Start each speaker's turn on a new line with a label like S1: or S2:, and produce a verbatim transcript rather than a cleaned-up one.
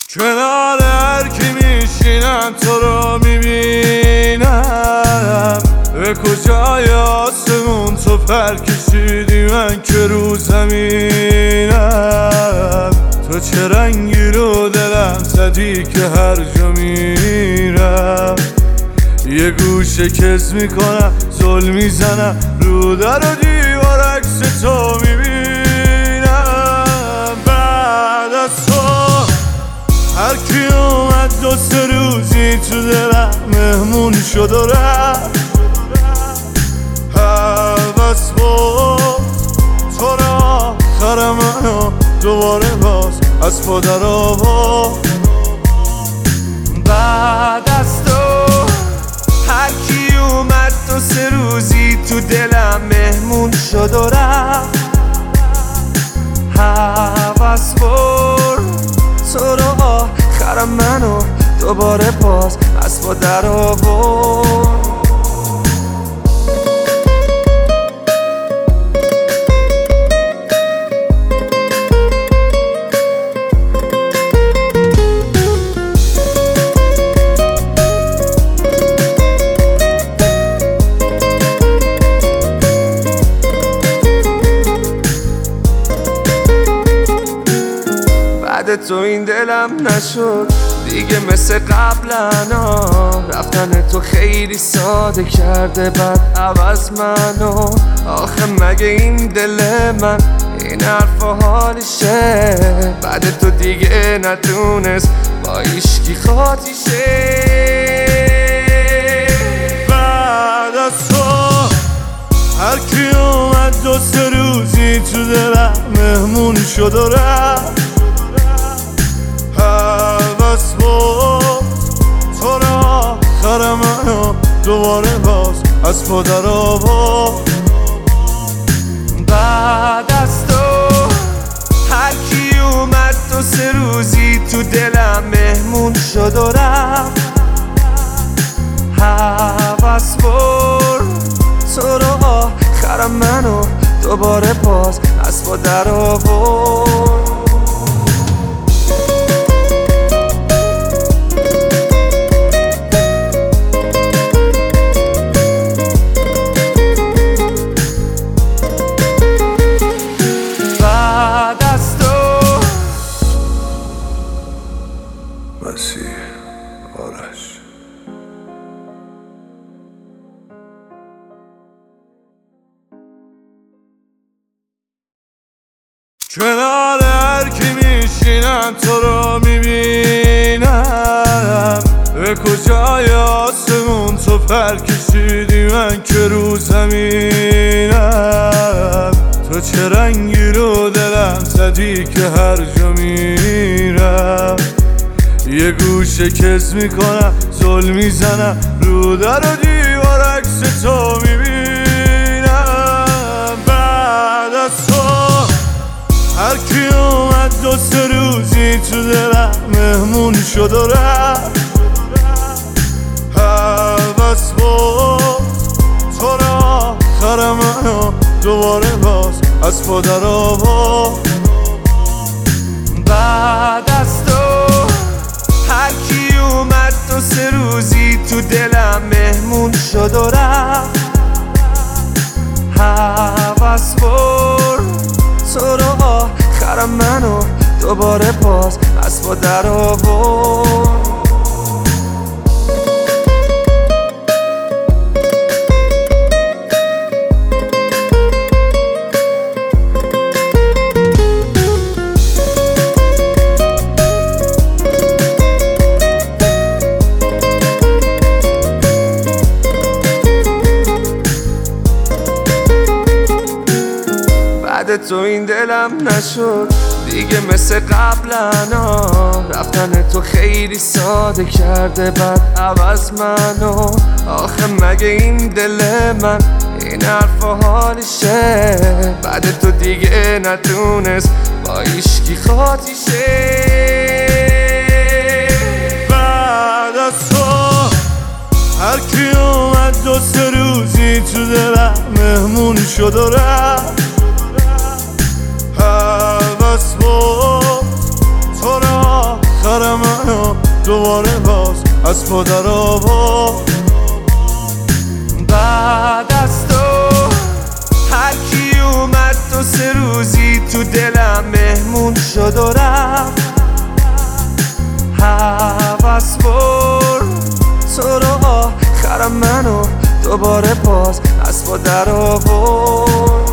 S1: کنار هر کی میشینم تو رو میبینم. به کجای آسمون تو پر کشیدی من که رو زمینم. تو چه رنگی رو دلم زدی که هر جا میرم یه گوشه کز میکنم زل میزنم رو در و دیوار عکس تو میبینم. بعد از تو هر کی اومد دو سه روزی تو دلم مهمون شد و رفت. هوس بود تو را آخر منو دوباره باز از پا در آورد. بعد از تو هر کی اومد دو سه روزی تو دلم مهمون شد و رفت. هوس برد تو رو آخر منو دوباره باز از پا در آورد. بعد تو این دلم نشد دیگه مثل قبلنا. رفتن تو خیلی ساده کرده بعد عوض منو. آخه مگه این دل من این حرف و حالشه؟ بعد تو دیگه نتونست با ایشکی خاطیشه. بعد از تو هر کی اومد دو سه روزی تو دلم مهمون شد و رفت. هوس بود تو را آخر منو دوباره باز از پا در آورد. بعد از تو هر کی اومد دو سه روزی تو دلم مهمون شد و رفت. هوس برد تو را آخر منو دوباره باز از پا در آورد. مسیح آرش کنار هر کی میشینم تو رو میبینم. به کجای آسمون تو پر کشیدی من که رو زمینم. تو چه رنگی رو دلم زدی که هر جا میرم یه گوشه کز میکنم زل میزنم رو در و دیوار عکس تو میبینم. بعد از تو هر کی اومد دو سه روزی تو دلم مهمون شد و رفت. هوس بود تو را آخر منو دوباره باز از پا در آورد. بعد از تو هر کی اومد دو سه روزی تو دلم مهمون شد و رفت. هوس برد تو رو آخر منو دوباره باز از پا در آورد. بعد تو این دلم نشد دیگه مثل قبلنا. رفتن تو خیلی ساده کرده بعد عوض منو. آخه مگه این دل من این حرف و حالشه؟ بعد تو دیگه نتونست با ایشکی خاطیشه. بعد از تو هر کی اومد دو سه روزی تو دلم مهمون شد و رفت. هوس بود تو را
S2: آخر منو دوباره باز از پا در آورد.
S1: بعد از تو هر کی اومد تو سه روزی تو دلم مهمون شد و رفت. هوس برد تو رو آخر منو دوباره باز از پا در آورد.